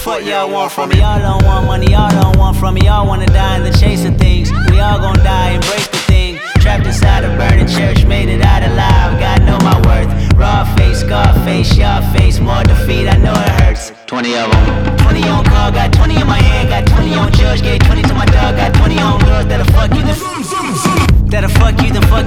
fuck y'all want from me? Y'all don't want money, y'all don't want from me. Y'all wanna die in the chase of things. We all gon' die, embrace the thing. Trapped inside a burning church, made it out alive. God know my worth. Raw face, scar face, y'all face. More defeat, I know it hurts. 20 of them. 20 on call, got 20 in my hand. Got 20 on judge, gave 20 to my dog. Got 20 on girls that'll fuck you, then that'll fuck you, then fuck